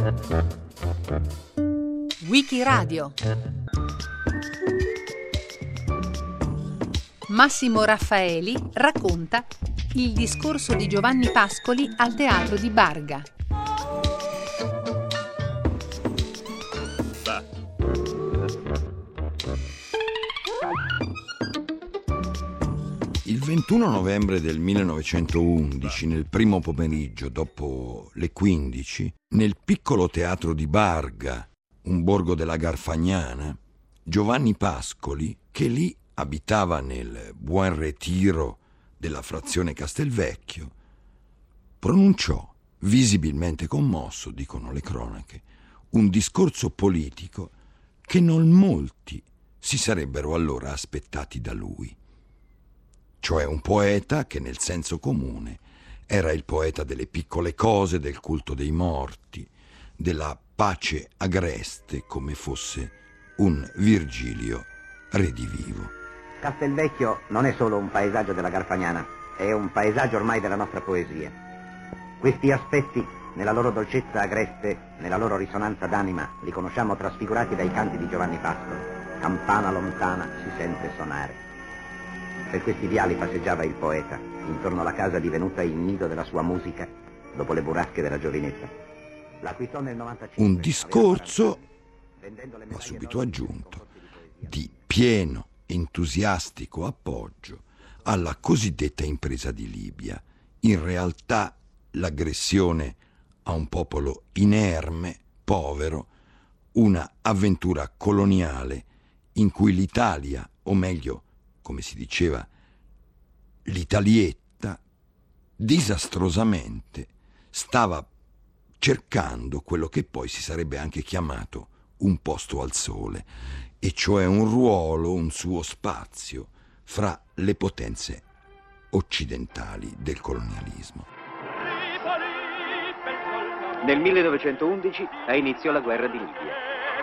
Wikiradio. Massimo Raffaeli racconta il discorso di Giovanni Pascoli al teatro di Barga. Il 21 novembre del 1911, nel primo pomeriggio, dopo le 15, nel piccolo teatro di Barga, un borgo della Garfagnana, Giovanni Pascoli, che lì abitava nel Buen Retiro della frazione Castelvecchio, pronunciò, visibilmente commosso, dicono le cronache, un discorso politico che non molti si sarebbero allora aspettati da lui. Cioè un poeta che nel senso comune era il poeta delle piccole cose, del culto dei morti, della pace agreste come fosse un Virgilio redivivo. Castelvecchio non è solo un paesaggio della Garfagnana, è un paesaggio ormai della nostra poesia. Questi aspetti, nella loro dolcezza agreste, nella loro risonanza d'anima, li conosciamo trasfigurati dai canti di Giovanni Pascoli. Campana lontana si sente suonare. Per questi viali passeggiava il poeta, intorno alla casa divenuta il nido della sua musica, dopo le burrasche della giovinezza. L'acquistò nel 95. Un discorso, va subito aggiunto, di pieno entusiastico appoggio alla cosiddetta impresa di Libia. In realtà l'aggressione a un popolo inerme, povero, una avventura coloniale in cui l'Italia, o meglio, come si diceva, l'Italietta, disastrosamente stava cercando quello che poi si sarebbe anche chiamato un posto al sole, e cioè un ruolo, un suo spazio fra le potenze occidentali del colonialismo. Nel 1911 ha inizio la guerra di Libia.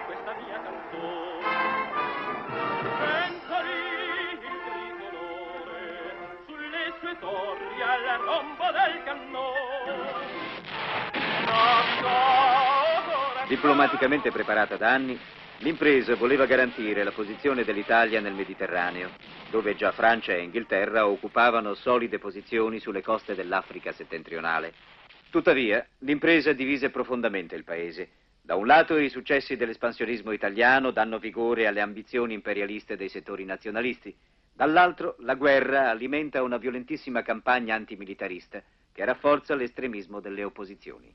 Diplomaticamente preparata da anni, l'impresa voleva garantire la posizione dell'Italia nel Mediterraneo, dove già Francia e Inghilterra occupavano solide posizioni sulle coste dell'Africa settentrionale. Tuttavia, l'impresa divise profondamente il paese. Da un lato i successi dell'espansionismo italiano danno vigore alle ambizioni imperialiste dei settori nazionalisti, dall'altro la guerra alimenta una violentissima campagna antimilitarista che rafforza l'estremismo delle opposizioni.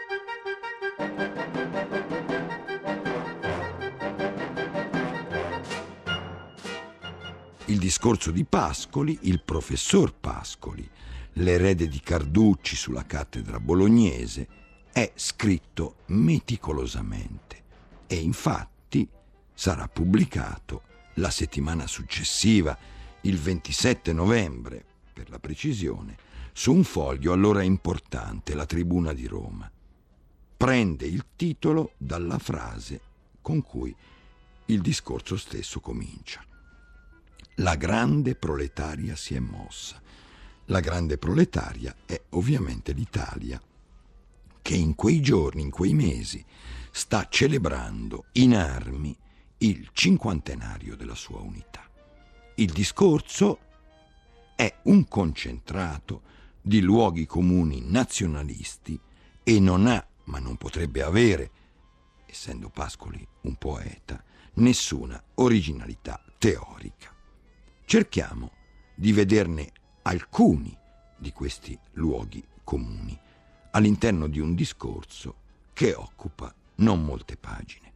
Il discorso di Pascoli, il professor Pascoli, l'erede di Carducci sulla cattedra bolognese, è scritto meticolosamente e infatti sarà pubblicato la settimana successiva, il 27 novembre, per la precisione, su un foglio allora importante, la Tribuna di Roma. Prende il titolo dalla frase con cui il discorso stesso comincia. La grande proletaria si è mossa. La grande proletaria è ovviamente l'Italia, che in quei giorni, in quei mesi, sta celebrando in armi il cinquantenario della sua unità. Il discorso è un concentrato di luoghi comuni nazionalisti e non ha, ma non potrebbe avere, essendo Pascoli un poeta, nessuna originalità teorica. Cerchiamo di vederne alcuni di questi luoghi comuni all'interno di un discorso che occupa non molte pagine.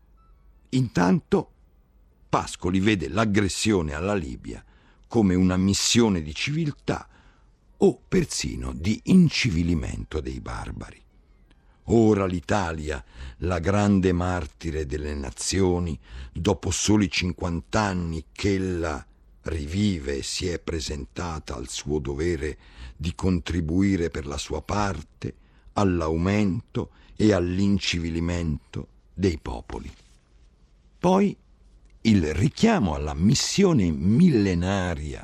Intanto Pascoli vede l'aggressione alla Libia come una missione di civiltà o persino di incivilimento dei barbari. Ora l'Italia, la grande martire delle nazioni, dopo soli 50 anni ch'ella rivive e si è presentata al suo dovere di contribuire per la sua parte all'aumento e all'incivilimento dei popoli. Poi il richiamo alla missione millenaria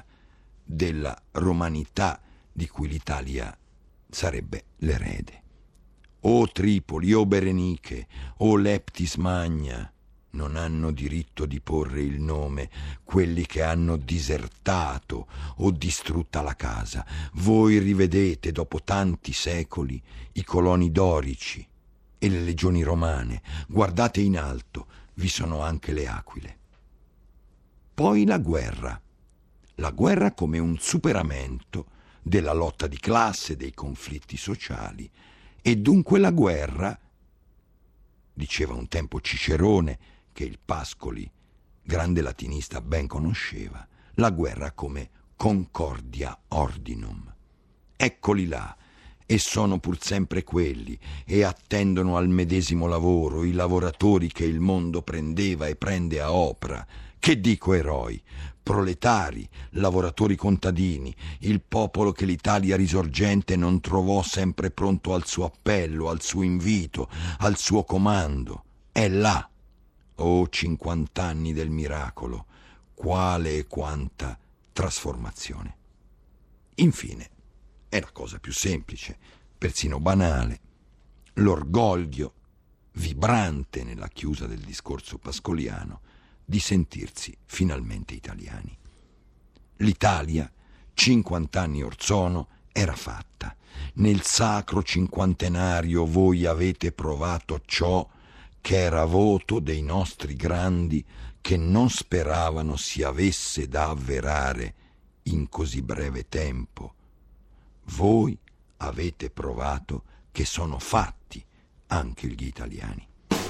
della romanità di cui l'Italia sarebbe l'erede. o Tripoli, o Berenice, o Leptis Magna, non hanno diritto di porre il nome quelli che hanno disertato o distrutta la casa. Voi rivedete dopo tanti secoli i coloni dorici e le legioni romane. Guardate in alto, vi sono anche le aquile. Poi la guerra come un superamento della lotta di classe, dei conflitti sociali. E dunque la guerra, diceva un tempo Cicerone, che il Pascoli, grande latinista, ben conosceva, la guerra come concordia ordinum. Eccoli là, e sono pur sempre quelli, e attendono al medesimo lavoro i lavoratori che il mondo prendeva e prende a opera. Che dico eroi, proletari, lavoratori contadini, il popolo che l'Italia risorgente non trovò sempre pronto al suo appello, al suo invito, al suo comando. È là. Oh, 50 anni del miracolo, quale e quanta trasformazione. Infine, è la cosa più semplice, persino banale, l'orgoglio vibrante nella chiusa del discorso pascoliano di sentirsi finalmente italiani. L'Italia, 50 anni or sono, era fatta. Nel sacro cinquantenario voi avete provato ciò che era voto dei nostri grandi che non speravano si avesse da avverare in così breve tempo. Voi avete provato che sono fatti anche gli italiani.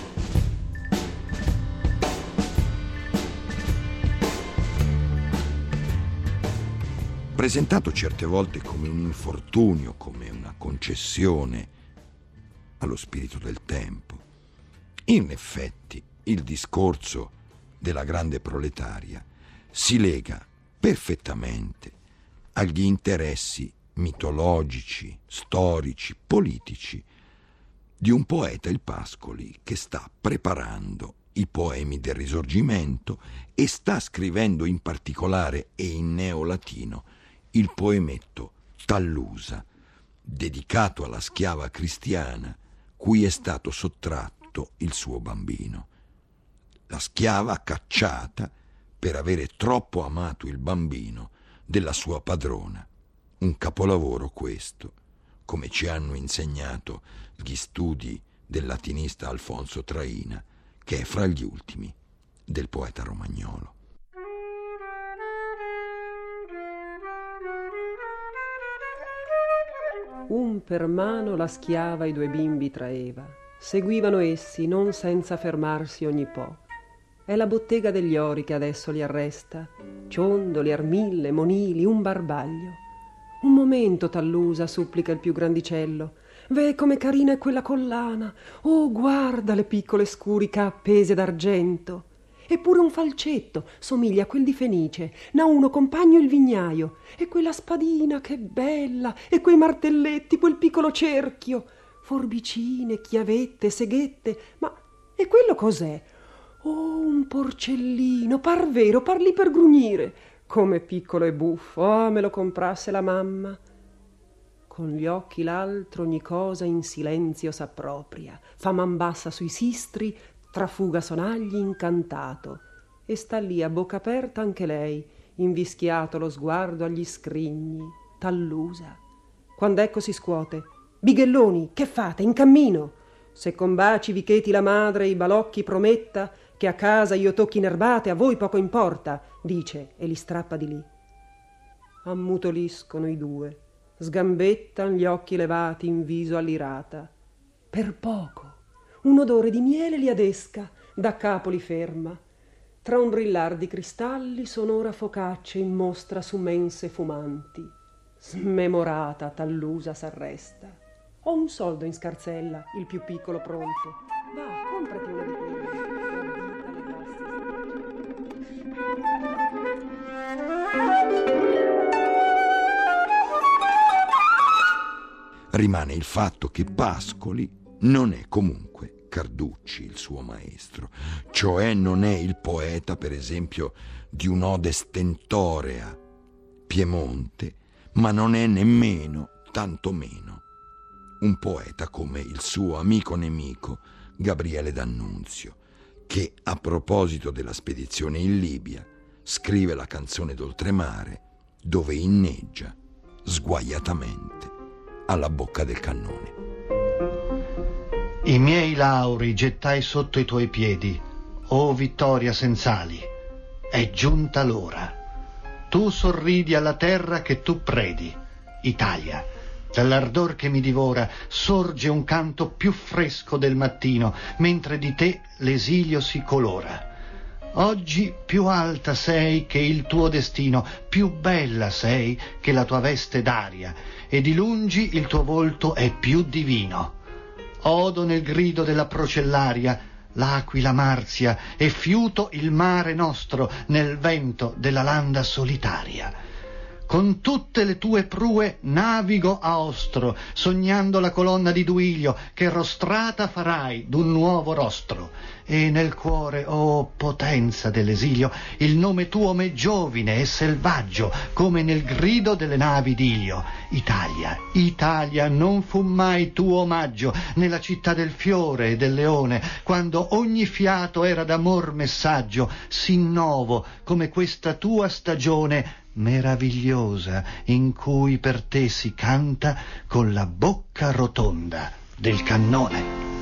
Presentato certe volte come un infortunio, come una concessione allo spirito del tempo, in effetti il discorso della grande proletaria si lega perfettamente agli interessi mitologici, storici, politici di un poeta, il Pascoli, che sta preparando i poemi del Risorgimento e sta scrivendo in particolare e in neolatino il poemetto Tallusa, dedicato alla schiava cristiana cui è stato sottratto il suo bambino. La schiava cacciata per avere troppo amato il bambino della sua padrona. Un capolavoro questo, come ci hanno insegnato gli studi del latinista Alfonso Traina, che è fra gli ultimi del poeta romagnolo. Un per mano la schiava i 2 bimbi traeva. Seguivano essi, non senza fermarsi ogni po'. È la bottega degli ori che adesso li arresta, ciondoli, armille, monili, un barbaglio. Un momento, Tallusa, supplica il più grandicello. Veh, come carina è quella collana! Oh, guarda le piccole scuriche appese d'argento! Eppure un falcetto, somiglia a quel di Fenice, n'ha uno compagno il vignaio. E quella spadina, che bella! E quei martelletti, quel piccolo cerchio! Forbicine, chiavette, seghette, ma e quello cos'è? Oh, un porcellino, par vero, par lì per grugnire. Come piccolo e buffo, ah, me lo comprasse la mamma. Con gli occhi l'altro ogni cosa in silenzio s'appropria, fa man bassa sui sistri, trafuga sonagli incantato, e sta lì a bocca aperta anche lei, invischiato lo sguardo agli scrigni, Tallusa. Quando ecco si scuote: bighelloni, che fate, in cammino? Se con baci vi cheti la madre e i balocchi prometta che a casa io tocchi nerbate, a voi poco importa, dice e li strappa di lì. Ammutoliscono i 2, sgambettan gli occhi levati in viso all'irata. Per poco un odore di miele li adesca, da capo li ferma. Tra un brillar di cristalli sonora focaccia in mostra su mense fumanti. Smemorata Tallusa s'arresta. Ho un soldo in scarsella, il più piccolo pronto. Va, comprati una di quelle. Rimane il fatto che Pascoli non è comunque Carducci il suo maestro, cioè non è il poeta, per esempio, di un'ode stentorea Piemonte, ma non è nemmeno, tanto meno, un poeta come il suo amico nemico Gabriele D'Annunzio, che a proposito della spedizione in Libia scrive la canzone d'oltremare dove inneggia sguaiatamente alla bocca del cannone. I miei lauri gettai sotto i tuoi piedi, o vittoria senz'ali, è giunta l'ora. Tu sorridi alla terra che tu predi, Italia. Dall'ardor che mi divora sorge un canto più fresco del mattino, mentre di te l'esilio si colora. Oggi più alta sei che il tuo destino, più bella sei che la tua veste d'aria, e di lungi il tuo volto è più divino. Odo nel grido della procellaria l'aquila marzia e fiuto il mare nostro nel vento della landa solitaria. Con tutte le tue prue navigo a ostro, sognando la colonna di Duilio che rostrata farai d'un nuovo rostro. E nel cuore, oh potenza dell'esilio, il nome tuo m'è giovine e selvaggio, come nel grido delle navi d'Ilio. Italia, Italia, non fu mai tuo omaggio nella città del fiore e del leone, quando ogni fiato era d'amor messaggio, sì novo come questa tua stagione meravigliosa in cui per te si canta con la bocca rotonda del cannone.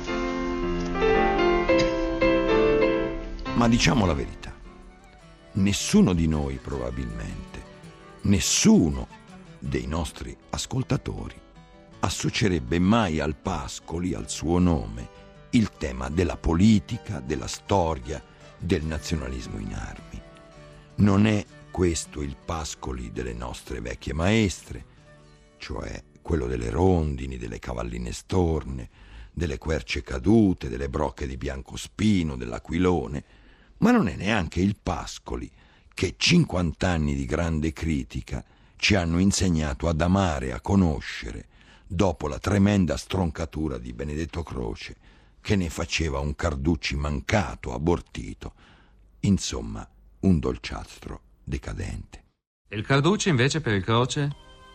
Ma diciamo la verità, nessuno di noi probabilmente, nessuno dei nostri ascoltatori associerebbe mai al Pascoli, al suo nome, il tema della politica, della storia, del nazionalismo in armi. Non è questo il Pascoli delle nostre vecchie maestre, cioè quello delle rondini, delle cavalline storne, delle querce cadute, delle brocche di biancospino, dell'aquilone, ma non è neanche il Pascoli che 50 anni di grande critica ci hanno insegnato ad amare e a conoscere, dopo la tremenda stroncatura di Benedetto Croce, che ne faceva un Carducci mancato, abortito, insomma un dolciastro decadente. E il Carducci invece per il Croce?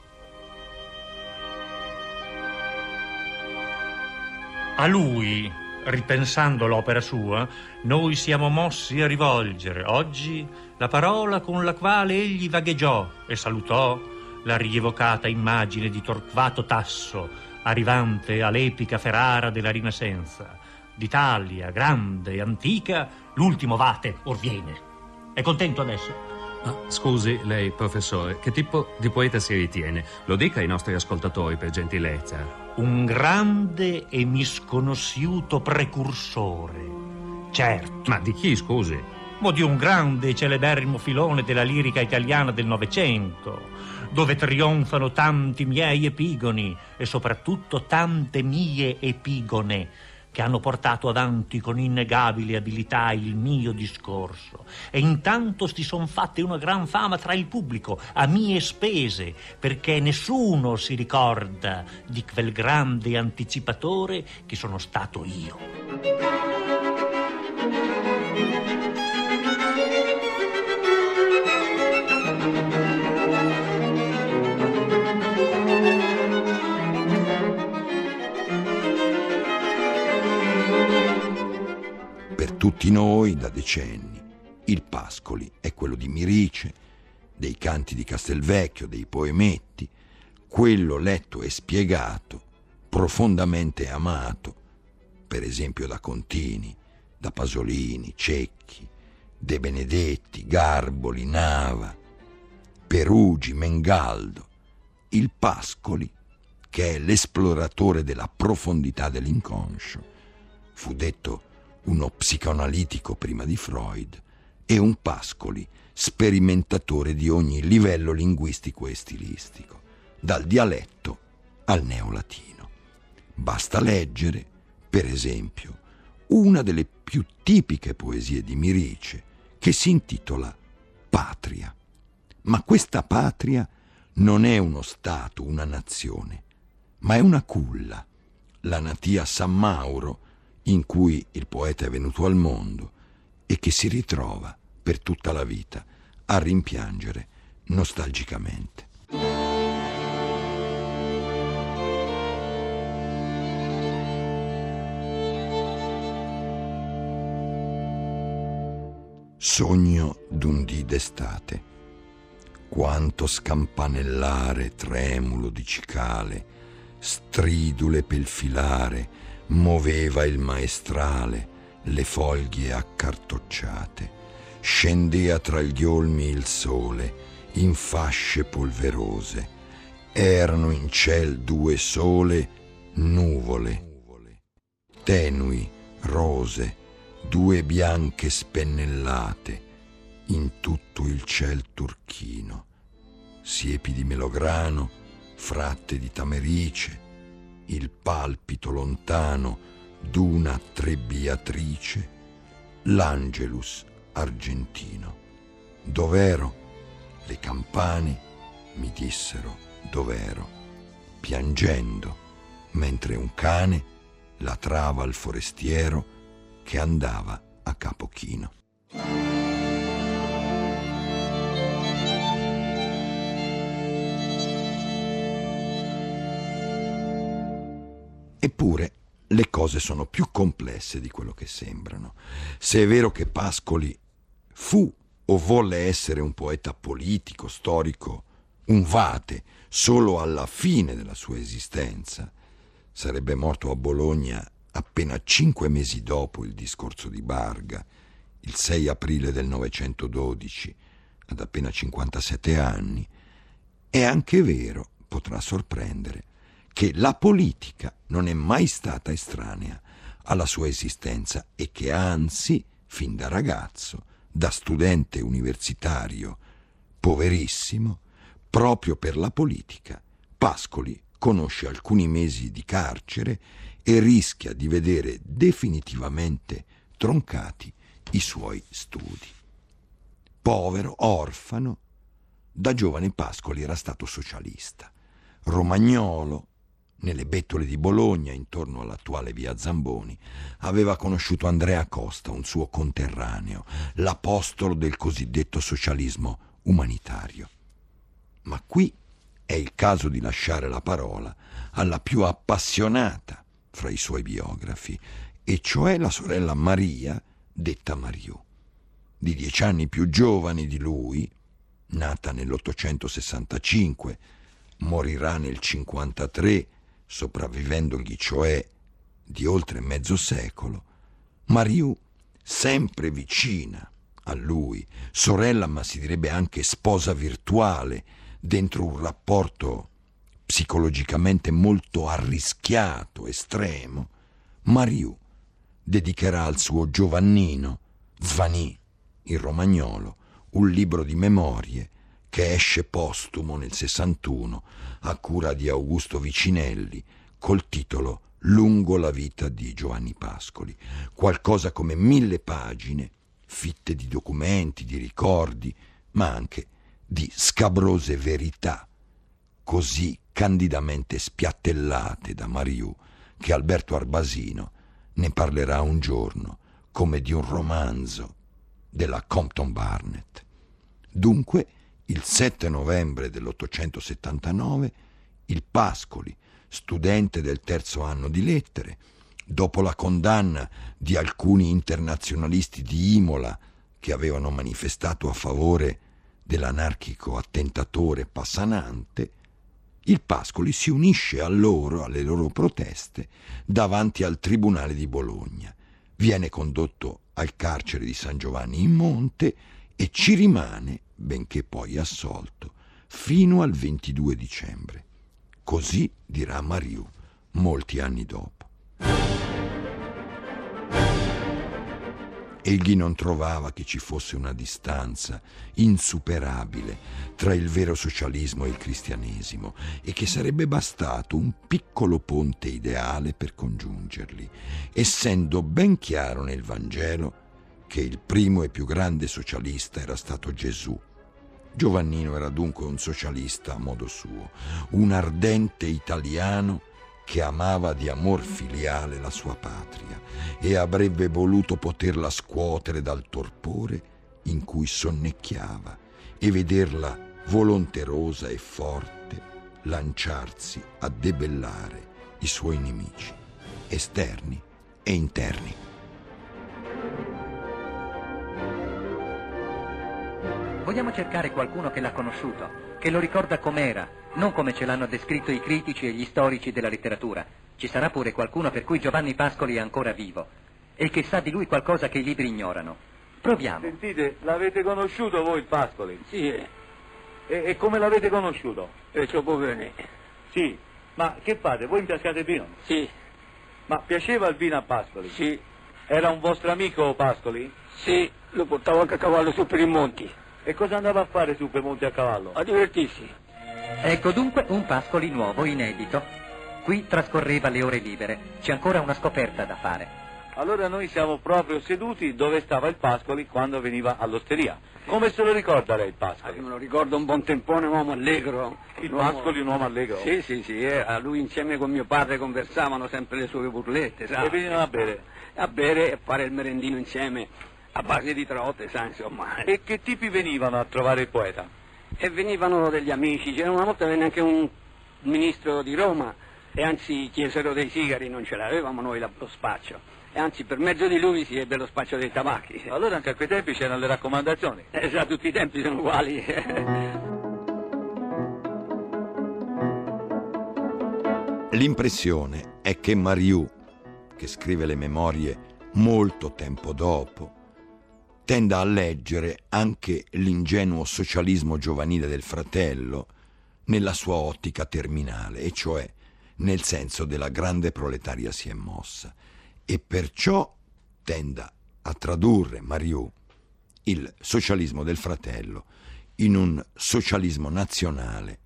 A lui, ripensando l'opera sua, noi siamo mossi a rivolgere oggi la parola con la quale egli vagheggiò e salutò la rievocata immagine di Torquato Tasso, arrivante all'epica Ferrara della Rinascenza. D'Italia, grande e antica, l'ultimo vate or viene. È contento adesso? Scusi, lei, professore, che tipo di poeta si ritiene? Lo dica ai nostri ascoltatori, per gentilezza. Un grande e misconosciuto precursore. Certo. Ma di chi, scusi? Ma di un grande e celeberrimo filone della lirica italiana del Novecento, dove trionfano tanti miei epigoni e soprattutto tante mie epigone, che hanno portato avanti con innegabile abilità il mio discorso, e intanto si son fatte una gran fama tra il pubblico a mie spese, perché nessuno si ricorda di quel grande anticipatore che sono stato io. Tutti noi, da decenni, il Pascoli è quello di Mirice, dei canti di Castelvecchio, dei poemetti, quello letto e spiegato, profondamente amato, per esempio da Contini, da Pasolini, Cecchi, De Benedetti, Garboli, Nava, Perugi, Mengaldo. Il Pascoli, che è l'esploratore della profondità dell'inconscio, fu detto uno psicoanalitico prima di Freud, e un Pascoli sperimentatore di ogni livello linguistico e stilistico, dal dialetto al neolatino. Basta leggere, per esempio, una delle più tipiche poesie di Mirice, che si intitola Patria. Ma questa patria non è uno stato, una nazione, ma è una culla, la natia San Mauro, in cui il poeta è venuto al mondo e che si ritrova per tutta la vita a rimpiangere nostalgicamente. Sogno d'un dì d'estate. Quanto scampanellare tremulo di cicale, stridule pel filare, moveva il maestrale, le foglie accartocciate. Scendea tra gli olmi il sole, in fasce polverose. Erano in ciel due sole nuvole, tenui, rose, due bianche spennellate, in tutto il ciel turchino, siepi di melograno, fratte di tamerice, il palpito lontano d'una trebbiatrice, l'angelus argentino. Dov'ero? Le campane mi dissero dov'ero, piangendo, mentre un cane latrava al forestiero che andava a capo chino. Eppure le cose sono più complesse di quello che sembrano. Se è vero che Pascoli fu o volle essere un poeta politico, storico, un vate solo alla fine della sua esistenza, sarebbe morto a Bologna appena 5 mesi dopo il discorso di Barga, il 6 aprile del 912, ad appena 57 anni, è anche vero, potrà sorprendere, che la politica non è mai stata estranea alla sua esistenza e che anzi, fin da ragazzo, da studente universitario poverissimo, proprio per la politica, Pascoli conosce alcuni mesi di carcere e rischia di vedere definitivamente troncati i suoi studi. Povero, orfano, da giovane Pascoli era stato socialista. Romagnolo, nelle bettole di Bologna, intorno all'attuale via Zamboni, aveva conosciuto Andrea Costa, un suo conterraneo, l'apostolo del cosiddetto socialismo umanitario. Ma qui è il caso di lasciare la parola alla più appassionata fra i suoi biografi, e cioè la sorella Maria, detta Mariù. Di 10 anni più giovane di lui, nata nell'865, morirà nel 53, sopravvivendogli cioè di oltre mezzo secolo, Mariù, sempre vicina a lui, sorella ma si direbbe anche sposa virtuale, dentro un rapporto psicologicamente molto arrischiato, estremo, Mariù dedicherà al suo Giovannino, Zvanì, il Romagnolo, un libro di memorie che esce postumo nel 61 a cura di Augusto Vicinelli col titolo Lungo la vita di Giovanni Pascoli, qualcosa come 1000 pagine fitte di documenti, di ricordi, ma anche di scabrose verità, così candidamente spiattellate da Mariù che Alberto Arbasino ne parlerà un giorno come di un romanzo della Compton Barnett. Dunque, il 7 novembre dell'879, il Pascoli, studente del 3° anno di lettere, dopo la condanna di alcuni internazionalisti di Imola che avevano manifestato a favore dell'anarchico attentatore Passanante, il Pascoli si unisce a loro, alle loro proteste, davanti al Tribunale di Bologna. Viene condotto al carcere di San Giovanni in Monte e ci rimane, benché poi assolto, fino al 22 dicembre. Così dirà Mariù molti anni dopo. Egli non trovava che ci fosse una distanza insuperabile tra il vero socialismo e il cristianesimo e che sarebbe bastato un piccolo ponte ideale per congiungerli, essendo ben chiaro nel Vangelo che il primo e più grande socialista era stato Gesù. Giovannino era dunque un socialista a modo suo, un ardente italiano che amava di amor filiale la sua patria e avrebbe voluto poterla scuotere dal torpore in cui sonnecchiava e vederla volonterosa e forte lanciarsi a debellare i suoi nemici, esterni e interni. Vogliamo cercare qualcuno che l'ha conosciuto, che lo ricorda com'era, non come ce l'hanno descritto i critici e gli storici della letteratura. Ci sarà pure qualcuno per cui Giovanni Pascoli è ancora vivo e che sa di lui qualcosa che i libri ignorano. Proviamo. Sentite, l'avete conosciuto voi il Pascoli? Sì. E come l'avete conosciuto? Troppo bene. Sì, ma che fate? Voi impiascate vino? Sì. Ma piaceva il vino a Pascoli? Sì. Era un vostro amico Pascoli? Sì, lo portavo anche a cavallo su per i monti. E cosa andava a fare su per monti a cavallo? A divertirsi. Ecco dunque un Pascoli nuovo, inedito. Qui trascorreva le ore libere. C'è ancora una scoperta da fare. Allora noi siamo proprio seduti dove stava il Pascoli quando veniva all'osteria. Come se lo ricorda lei il Pascoli? Me lo ricordo un buon tempone, un uomo allegro. Il Pascoli un uomo allegro? Sì, a lui insieme con mio padre conversavano sempre le sue burlette, sa? E venivano a bere? A bere e fare il merendino insieme, a base di trote, sa, insomma. E che tipi venivano a trovare il poeta? E venivano degli amici, c'era una volta venne anche un ministro di Roma, e anzi chiesero dei sigari, non ce l'avevamo noi lo spaccio. E anzi per mezzo di lui si ebbe lo spaccio dei tabacchi. Allora anche a quei tempi c'erano le raccomandazioni. Già tutti i tempi sono uguali. L'impressione è che Mariù, che scrive le memorie molto tempo dopo, tenda a leggere anche l'ingenuo socialismo giovanile del fratello nella sua ottica terminale, e cioè nel senso della grande proletaria si è mossa, e perciò tenda a tradurre Mariù il socialismo del fratello in un socialismo nazionale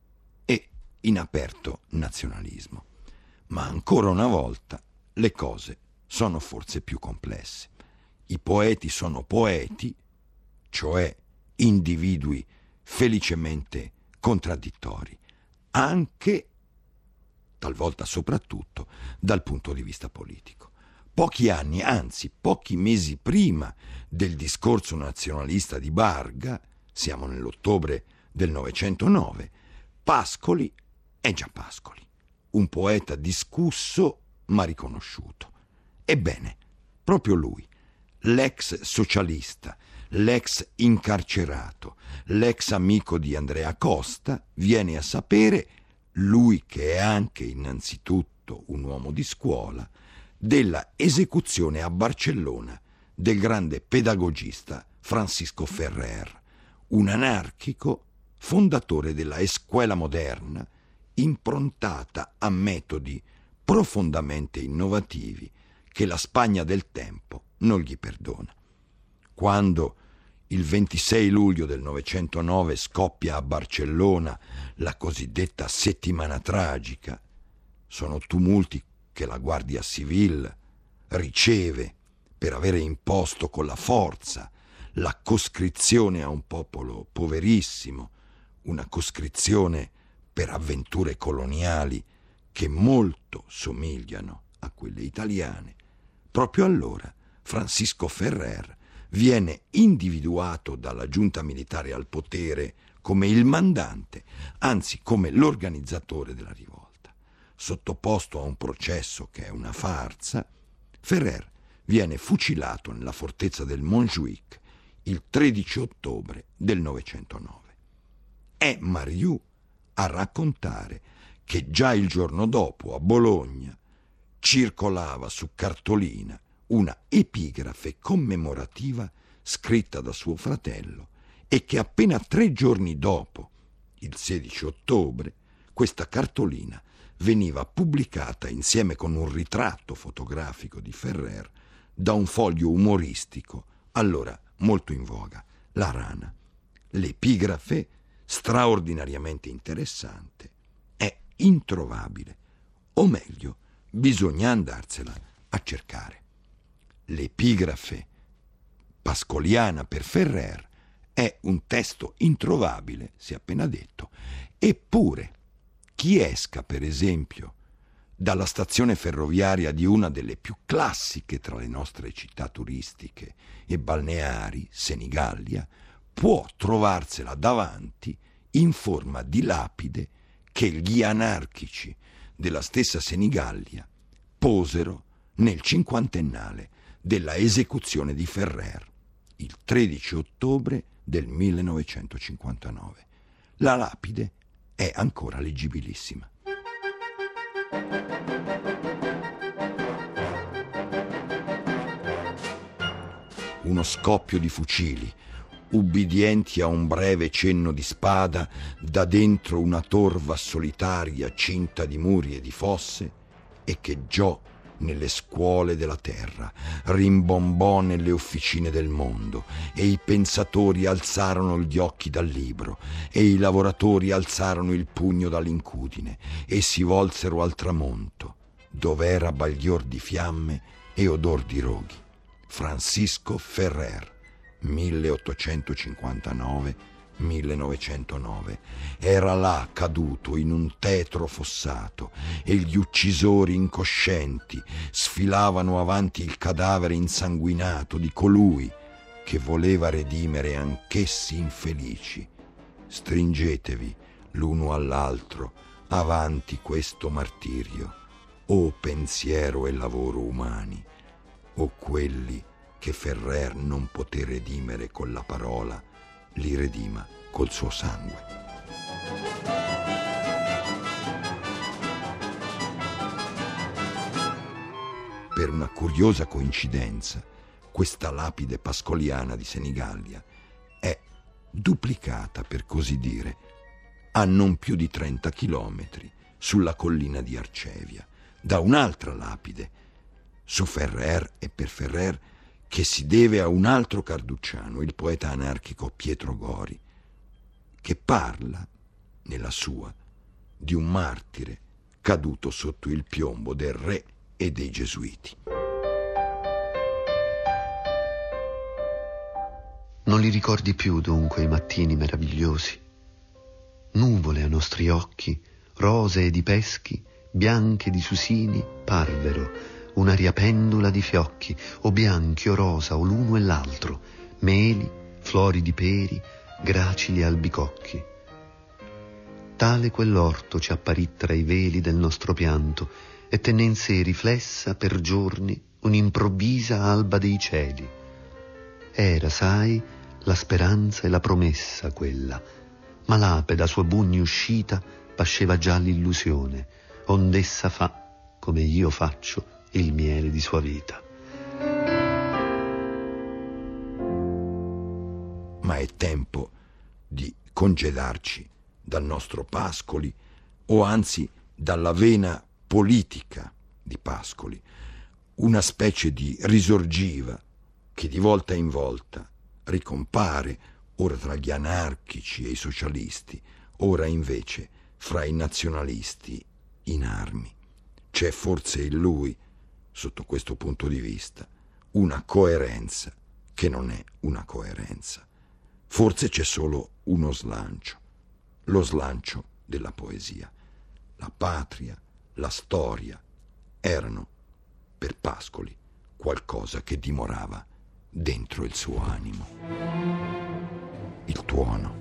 e in aperto nazionalismo. Ma ancora una volta le cose sono forse più complesse. I poeti sono poeti, cioè individui felicemente contraddittori, anche, talvolta soprattutto, dal punto di vista politico. Pochi anni, anzi pochi mesi prima del discorso nazionalista di Barga, siamo nell'ottobre del 909, Pascoli è già Pascoli, un poeta discusso ma riconosciuto. Ebbene, proprio lui, l'ex socialista, l'ex incarcerato, l'ex amico di Andrea Costa, viene a sapere, lui che è anche innanzitutto un uomo di scuola, della esecuzione a Barcellona del grande pedagogista Francisco Ferrer, un anarchico fondatore della Escuela Moderna, improntata a metodi profondamente innovativi che la Spagna del tempo non gli perdona. Quando il 26 luglio del 909 scoppia a Barcellona la cosiddetta settimana tragica, sono tumulti che la Guardia Civil riceve per avere imposto con la forza la coscrizione a un popolo poverissimo, una coscrizione per avventure coloniali che molto somigliano a quelle italiane. Proprio allora Francisco Ferrer viene individuato dalla giunta militare al potere come il mandante, anzi come l'organizzatore della rivolta. Sottoposto a un processo che è una farsa, Ferrer viene fucilato nella fortezza del Montjuic il 13 ottobre del 909. È Mariù a raccontare che già il giorno dopo a Bologna circolava su cartolina una epigrafe commemorativa scritta da suo fratello e che appena 3 giorni dopo, il 16 ottobre, questa cartolina veniva pubblicata insieme con un ritratto fotografico di Ferrer da un foglio umoristico allora molto in voga, La Rana. L'epigrafe, straordinariamente interessante, è introvabile, o meglio, bisogna andarsela a cercare. L'epigrafe pascoliana per Ferrer è un testo introvabile, si è appena detto, eppure chi esca, per esempio, dalla stazione ferroviaria di una delle più classiche tra le nostre città turistiche e balneari, Senigallia, può trovarsela davanti in forma di lapide che gli anarchici della stessa Senigallia posero nel 50ennale della esecuzione di Ferrer. il 13 ottobre del 1959. La lapide è ancora leggibilissima. Uno scoppio di fucili, ubbidienti a un breve cenno di spada, da dentro una torva solitaria cinta di muri e di fosse, echeggiò nelle scuole della terra, rimbombò nelle officine del mondo, e i pensatori alzarono gli occhi dal libro, e i lavoratori alzarono il pugno dall'incudine, e si volsero al tramonto, dov'era baglior di fiamme e odor di roghi. Francisco Ferrer, 1859-1909, era là caduto in un tetro fossato, e gli uccisori incoscienti sfilavano avanti il cadavere insanguinato di colui che voleva redimere anch'essi infelici. Stringetevi l'uno all'altro avanti questo martirio, o pensiero e lavoro umani, o quelli che Ferrer non poté redimere con la parola, li redima col suo sangue. Per una curiosa coincidenza, questa lapide pascoliana di Senigallia è duplicata, per così dire, a non più di 30 chilometri sulla collina di Arcevia, da un'altra lapide, su Ferrer e per Ferrer, che si deve a un altro carducciano, il poeta anarchico Pietro Gori, che parla, nella sua, di un martire caduto sotto il piombo del re e dei gesuiti. Non li ricordi più dunque i mattini meravigliosi? Nuvole a nostri occhi, rosee di peschi, bianche di susini, parvero, un'aria pendula di fiocchi, o bianchi o rosa o l'uno e l'altro, meli, flori di peri, gracili albicocchi. Tale quell'orto ci apparì tra i veli del nostro pianto e tenne in sé riflessa per giorni un'improvvisa alba dei cieli. Era, sai, la speranza e la promessa quella, ma l'ape da suoi bugni uscita pasceva già l'illusione, ond'essa fa, come io faccio, il miele di sua vita. Ma è tempo di congedarci dal nostro Pascoli, o anzi dalla vena politica di Pascoli, una specie di risorgiva che di volta in volta ricompare ora tra gli anarchici e i socialisti, ora invece fra i nazionalisti in armi. C'è forse in lui, sotto questo punto di vista, una coerenza che non è una coerenza. Forse c'è solo uno slancio, lo slancio della poesia. La patria, la storia erano, per Pascoli, qualcosa che dimorava dentro il suo animo. Il tuono.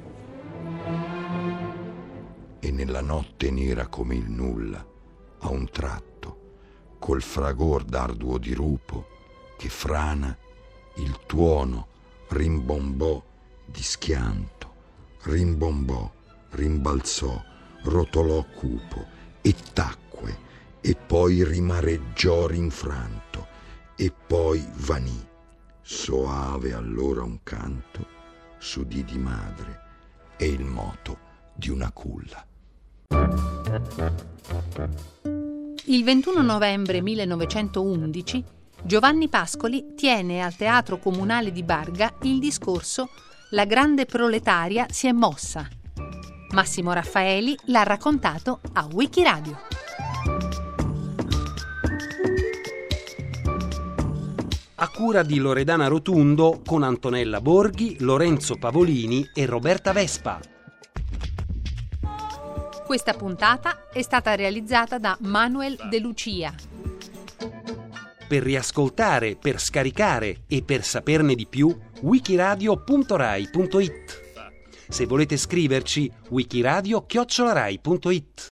E nella notte nera come il nulla, a un tratto, col fragor d'arduo dirupo che frana, il tuono rimbombò di schianto, rimbombò, rimbalzò, rotolò cupo e tacque, e poi rimareggiò rinfranto, e poi vanì. Soave allora un canto s'udì di madre e il moto di una culla. Il 21 novembre 1911 Giovanni Pascoli tiene al Teatro Comunale di Barga il discorso «La grande proletaria si è mossa». Massimo Raffaeli l'ha raccontato a Wikiradio. A cura di Loredana Rotundo con Antonella Borghi, Lorenzo Pavolini e Roberta Vespa. Questa puntata è stata realizzata da Manuel De Lucia. Per riascoltare, per scaricare e per saperne di più, wikiradio.rai.it. Se volete scriverci, wikiradio@rai.it.